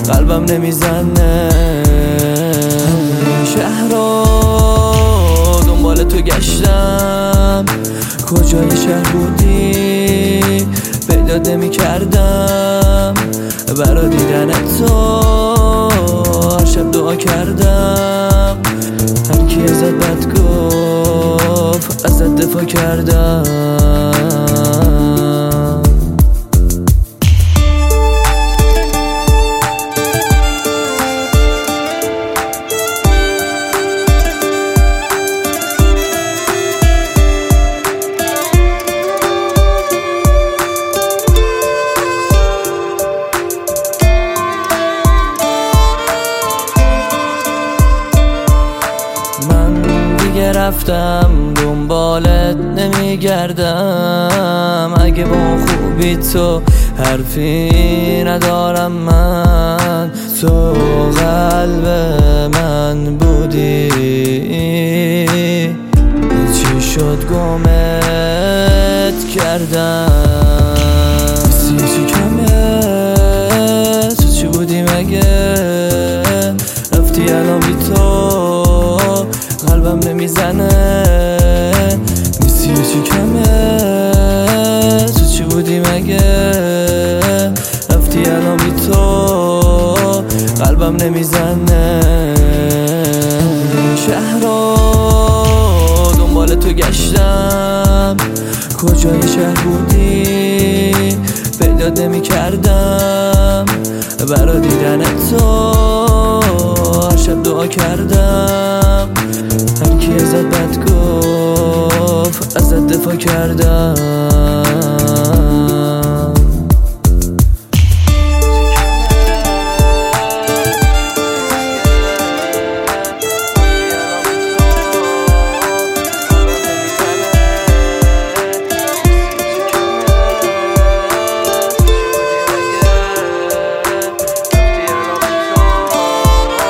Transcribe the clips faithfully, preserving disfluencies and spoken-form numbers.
قلبم نمیزنه. شهر رو دنبال تو گشتم، کجای شهر بودی پیدات نمی کردم. برا دیدن تو هر شب دعا کردم، هر کی ازت بد گفت ازت دفاع کردم. من دیگه رفتم دنبالت نمیگردم، اگه با خوبی تو حرفی ندارم من. تو قلب من بودی، چی شد گمت کردم. سیسی کمه تو چی بودی مگه، رفتی الان بی تو قلبم نمیزنه. نیستی و چی کمه تو چی بودی مگه، رفتی الان بی تو قلبم نمیزنه. شهر رو دنبال تو گشتم، کجای شهر بودی پیدات نمی کردم. برا دیدن تو هر شب دعا کردم، هر کی ازت بد گفت ازت دفاع کردم.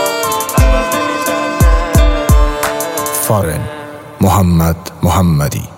فارن محمد محمدی